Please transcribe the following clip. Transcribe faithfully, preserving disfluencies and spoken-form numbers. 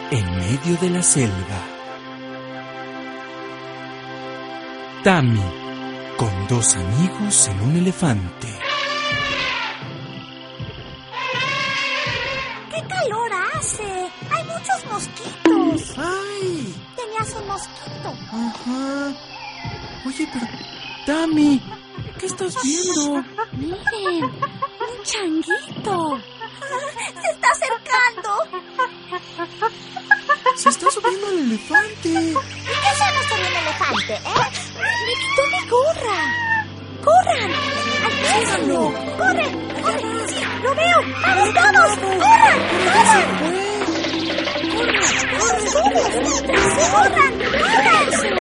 en medio de la selva. Tammy, con dos amigos en un elefante. ¡Qué calor hace! ¡Hay muchos mosquitos! ¡Ay! Tenías un mosquito. Ajá. Oye, pero... Tammy, ¿qué estás viendo? Miren, un changuito. Se está acercando. Se está subiendo al elefante. ¿Y qué hacemos con un elefante, eh? Me quitó mi gorra. ¡Corran! ¡Alcánzalo! ¡Corre! ¡Corre! ¡Sí, lo veo! ¡Vamos, vamos! ¡Corran! ¡Corran! ¡Corran! ¡Corran! ¡Corran! ¡Corran!